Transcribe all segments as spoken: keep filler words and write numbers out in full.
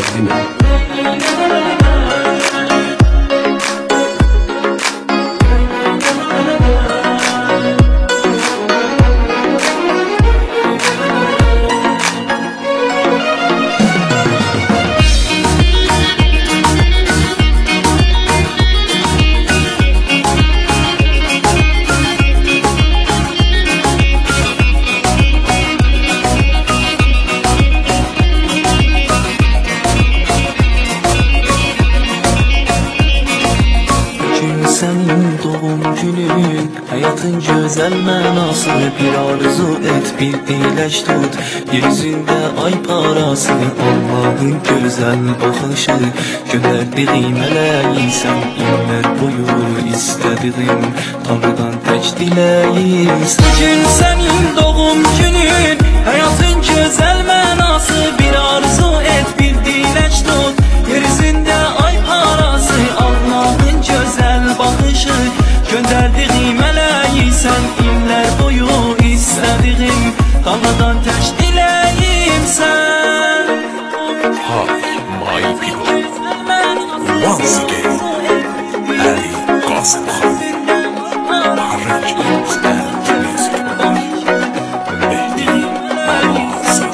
Devrim. Senin doğum günün, hayatın güzel mənası. Bir arzu et, bir eyləş tut, yeryüzünde ay parası. Allah'ın güzel bakışı, gönderdiğim meleği sen. İllər boyu istediğim, Tanrıdan tek dileğim. Bugün senin doğum günün, hayatın güzel mənası. Bir arzu et, bir eyləş tut, yeryüzünde ay parası. Allah'ın güzel bakışı, gönderdiğim meleği sen. İllər boyu istediğim, Tanrıdan tek dileğim sen. Hi, my people. Once again, Ali Qasim Khan. Arrangements and music by Mehdi Awazade.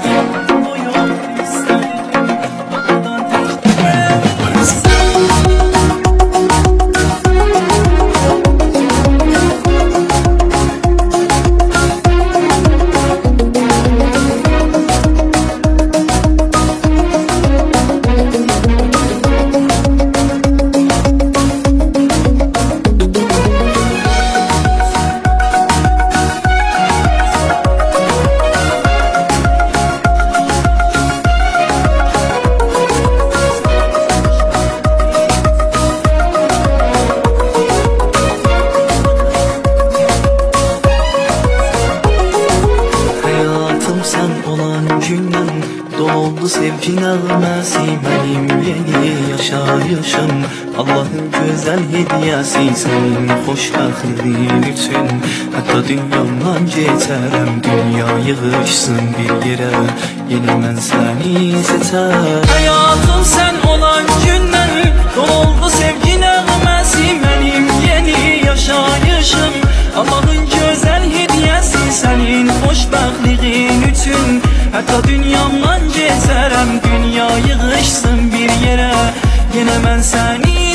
Sen olan günden doldu sevgi nəğməsi. Benim yeni yaşayışım, Allah'ın güzel hediyesi. Senin xoşbəxtliyin üçün hatta dünyamdan geçərəm. Dünya yığışsın bir yere, yine mən səni seçər. Hayatım sen olan günden doldu sevgi nəğməsi. Benim yeni yaşayışım, Allah'ın güzel hediyesi. Senin xoşbəxtliyin üçün hatta dünyamdan geçərəm. Dünya yığışsın bir yere, yine mən səni